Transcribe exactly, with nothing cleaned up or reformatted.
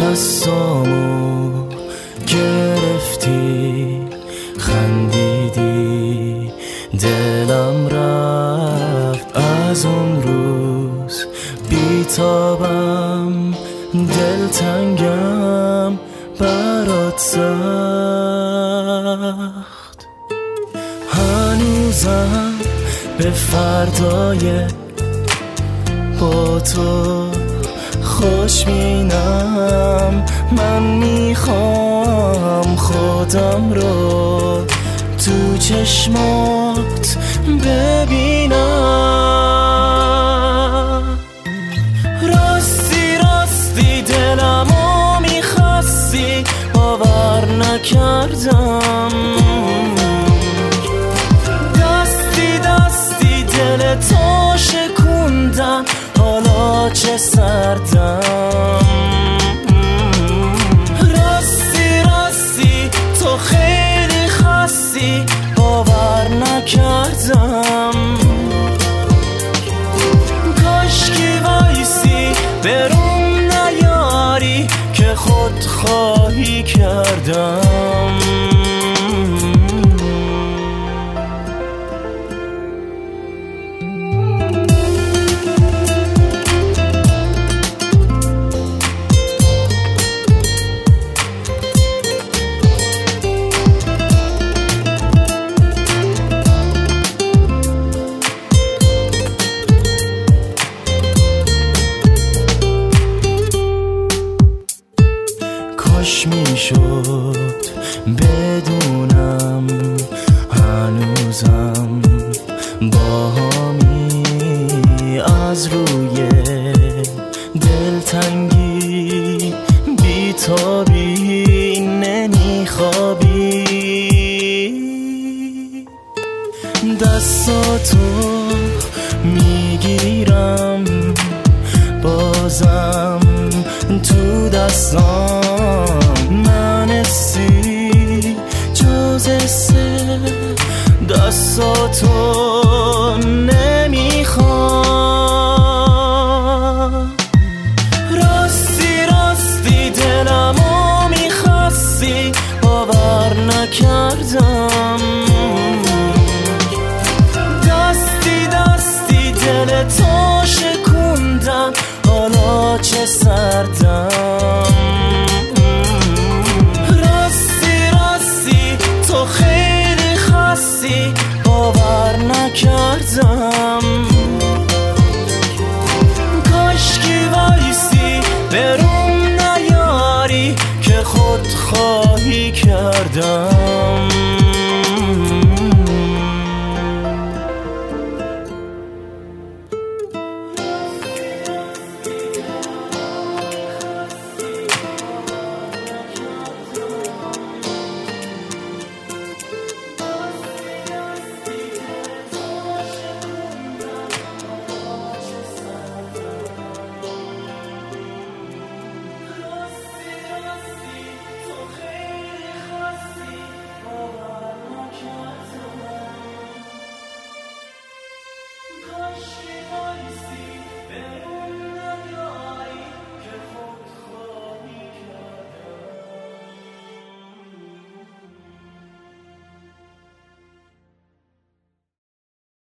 دستامو گرفتی، خندیدی، دلم رفت از اون روز. بیتابم، دلتنگم، برات سخت. هنوزم به فردای با تو خوشبینم. من میخوام خودم رو تو چشمات ببینم. راستی راستی دلمو میخواستی، باور نکردم. دستی دستی دل تو شکوندم، حالا چه سردم. راستی راستی تو خیلی خستی، باور نکردم. کاشکی وایسی برون نیاری که خودخواهی کردم. کاش میشد بدونم هنوزم باهامی، از روی دلتنگی بیتابی نمیخوابی. دستاتو میگیرم بازم تو دستام، من اسی جز سه دستاتو نمیخوام. راستی راستی دلمو میخواستی، باور نکردم. دستی دستی دل تو شکوندم، حالا چه سردم. راستی راستی تو خیلی خستی، باور نکردم. کاشکی وایسی برون نیاری که خودخواهی کردم. Hush.